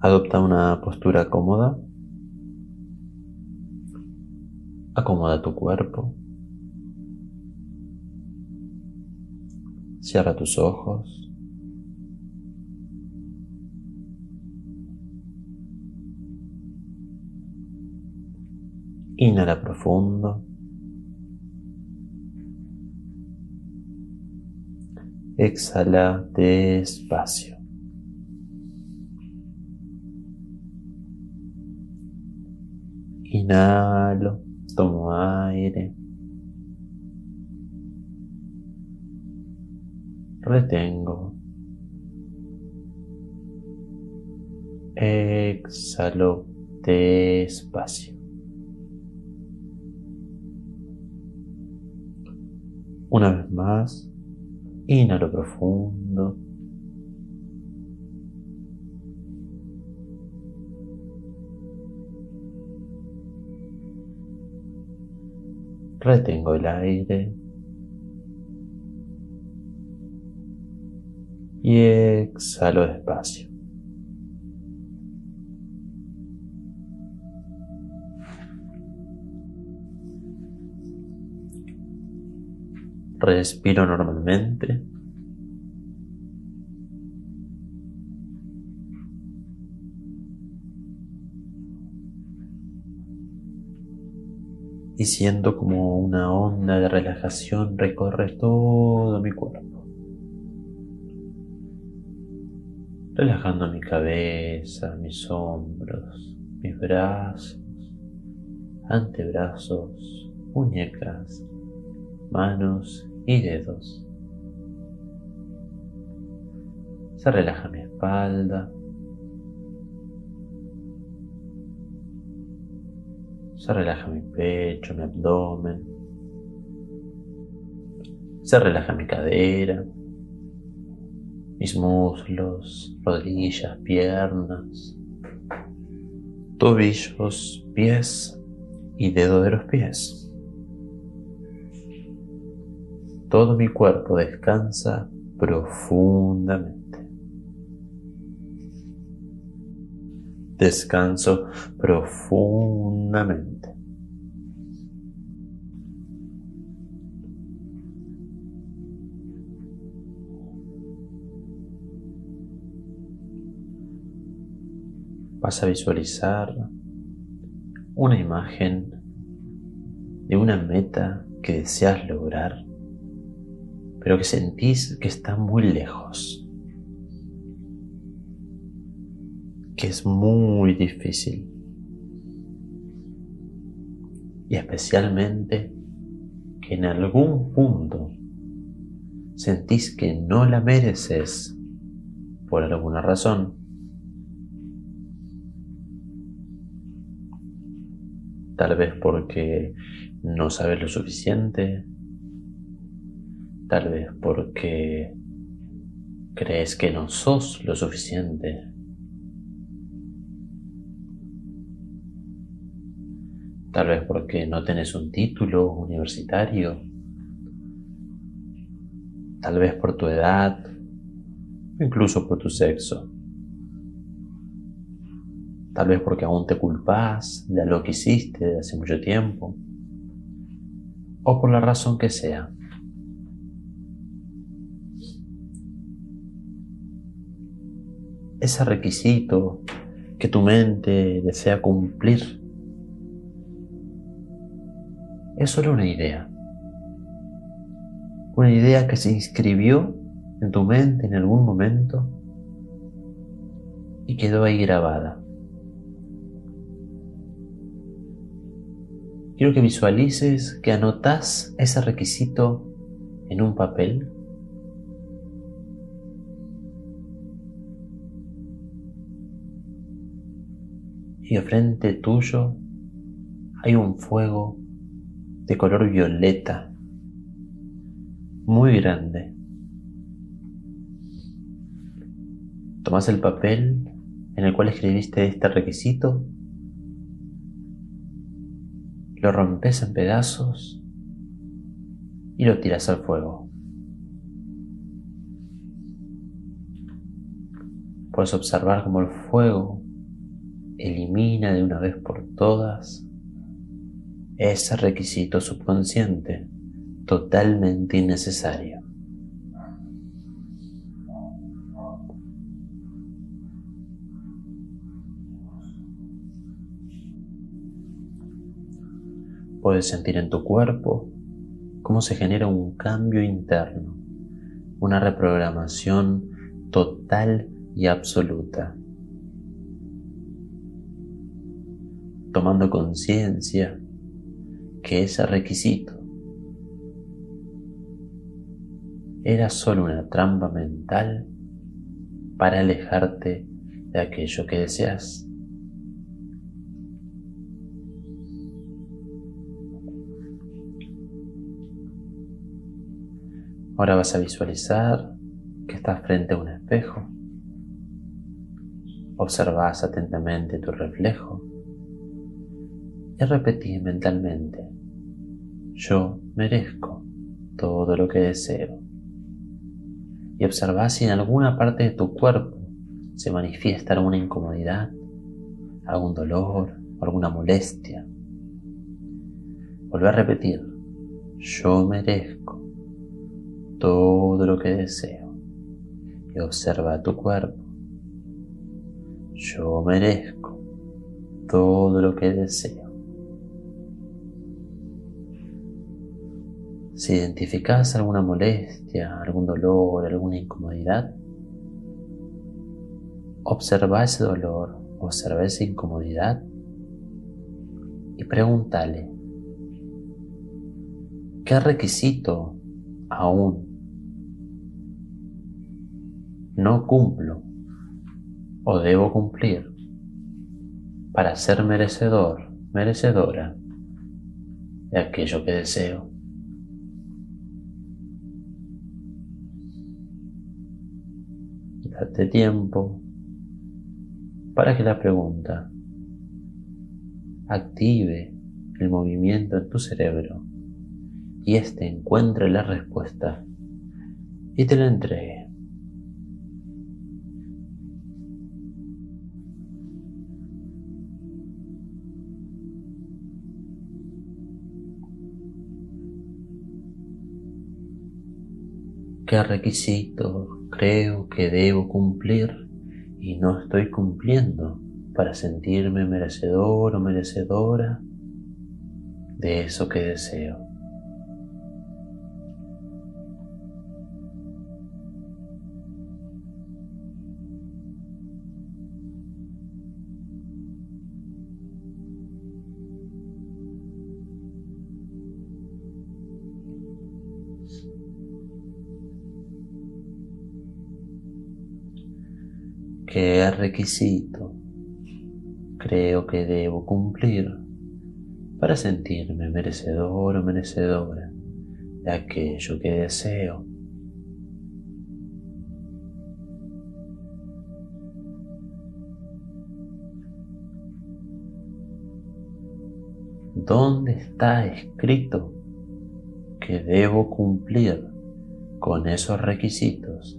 Adopta una postura cómoda, acomoda tu cuerpo, cierra tus ojos, inhala profundo, exhala despacio. Inhalo, tomo aire, retengo, exhalo despacio. Una vez más, inhalo profundo, retengo el aire y exhalo despacio. Respiro normalmente. Y siento como una onda de relajación recorre todo mi cuerpo, relajando mi cabeza, mis hombros, mis brazos, antebrazos, muñecas, manos y dedos. Se relaja mi espalda, se relaja mi pecho, mi abdomen, se relaja mi cadera, mis muslos, rodillas, piernas, tobillos, pies y dedos de los pies. Todo mi cuerpo descansa profundamente. Descanso profundamente. Vas a visualizar una imagen de una meta que deseas lograr, pero que sentís que está muy lejos, que es muy difícil, y especialmente que en algún punto sentís que no la mereces por alguna razón. Tal vez porque no sabes lo suficiente, tal vez porque crees que no sos lo suficiente, tal vez porque no tenés un título universitario, tal vez por tu edad, incluso por tu sexo, tal vez porque aún te culpás de algo que hiciste de hace mucho tiempo, o por la razón que sea. Ese requisito que tu mente desea cumplir es solo una idea que se inscribió en tu mente en algún momento y quedó ahí grabada. Quiero que visualices que anotás ese requisito en un papel y frente tuyo hay un fuego de color violeta muy grande. Tomás el papel en el cual escribiste este requisito, lo rompes en pedazos y lo tiras al fuego. Puedes observar cómo el fuego elimina de una vez por todas ese requisito subconsciente totalmente innecesario. Puedes sentir en tu cuerpo cómo se genera un cambio interno, una reprogramación total y absoluta. Tomando conciencia que ese requisito era solo una trampa mental para alejarte de aquello que deseas. Ahora vas a visualizar que estás frente a un espejo. Observás atentamente tu reflejo y repetís mentalmente: yo merezco todo lo que deseo. Y observás si en alguna parte de tu cuerpo se manifiesta alguna incomodidad, algún dolor, alguna molestia. Volvé a repetir: yo merezco todo lo que deseo. Y observa tu cuerpo: yo merezco todo lo que deseo. Si identificás alguna molestia, algún dolor, alguna incomodidad, observa ese dolor, observa esa incomodidad y pregúntale: ¿qué requisito aún no cumplo o debo cumplir para ser merecedor, merecedora de aquello que deseo? Date tiempo para que la pregunta active el movimiento en tu cerebro y éste encuentre la respuesta y te la entregue. ¿Qué requisitos creo que debo cumplir y no estoy cumpliendo para sentirme merecedor o merecedora de eso que deseo? ¿Qué requisito creo que debo cumplir para sentirme merecedor o merecedora de aquello que deseo? ¿Dónde está escrito que debo cumplir con esos requisitos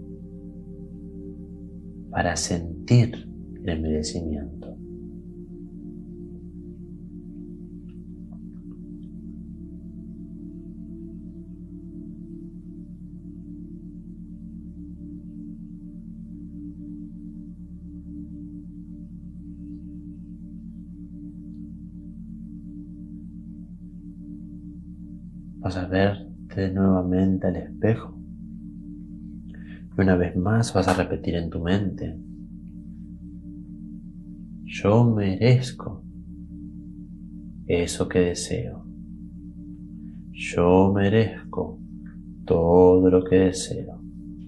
para sentir el merecimiento? Vas a verte nuevamente al espejo y una vez más vas a repetir en tu mente: yo merezco eso que deseo. Yo merezco todo lo que deseo.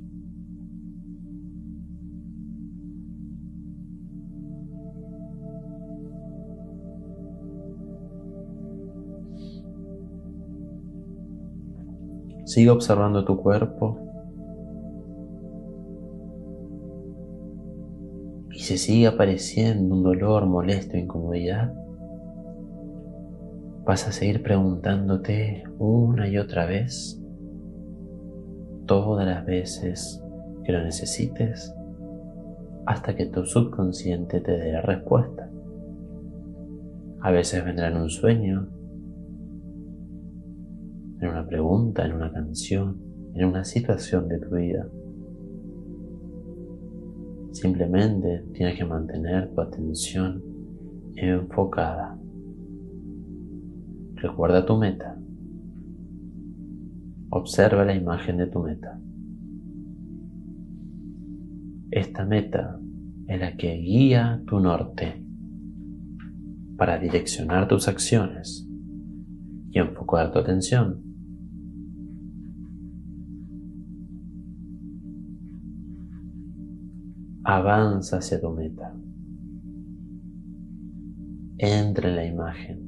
Sigue observando tu cuerpo y si sigue apareciendo un dolor, molestia o incomodidad, vas a seguir preguntándote una y otra vez, todas las veces que lo necesites: hasta que tu subconsciente te dé la respuesta. A veces vendrá en un sueño, en una pregunta, en una canción, en una situación de tu vida. Simplemente tienes que mantener tu atención enfocada. Recuerda tu meta. Observa la imagen de tu meta. Esta meta es la que guía tu norte para direccionar tus acciones y enfocar tu atención. Avanza hacia tu meta. Entra en la imagen.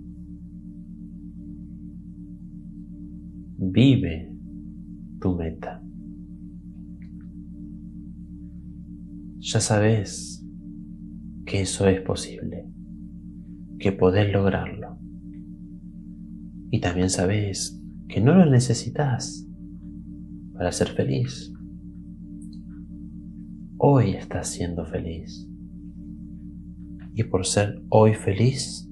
Vive tu meta. Ya sabes que eso es posible, que podés lograrlo. Y también sabes que no lo necesitas para ser feliz. Hoy estás siendo feliz. Y por ser hoy feliz,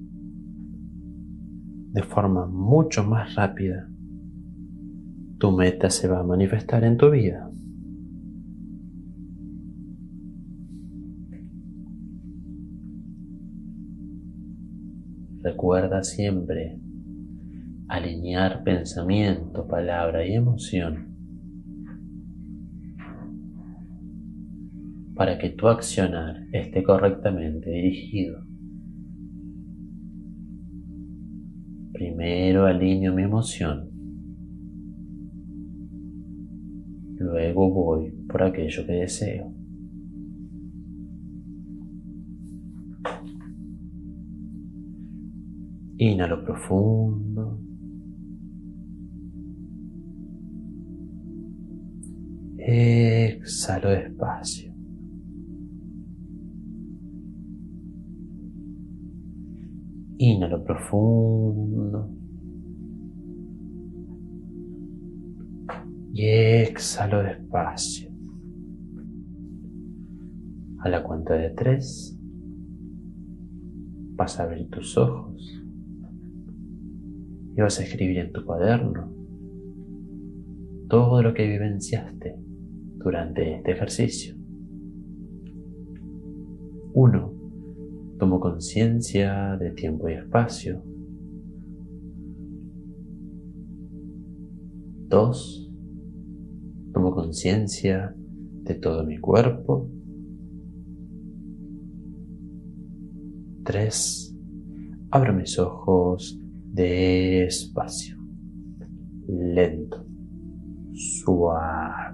de forma mucho más rápida, tu meta se va a manifestar en tu vida. Recuerda siempre alinear pensamiento, palabra y emoción para que tu accionar esté correctamente dirigido. Primero alineo mi emoción, luego voy por aquello que deseo. Inhalo profundo. Exhalo despacio. Inhalo profundo. Y exhalo despacio. A la cuenta de 3, vas a abrir tus ojos y vas a escribir en tu cuaderno todo lo que vivenciaste durante este ejercicio. 1. Tomo conciencia de tiempo y espacio. 2. Tomo conciencia de todo mi cuerpo. 3. Abro mis ojos despacio, lento, suave.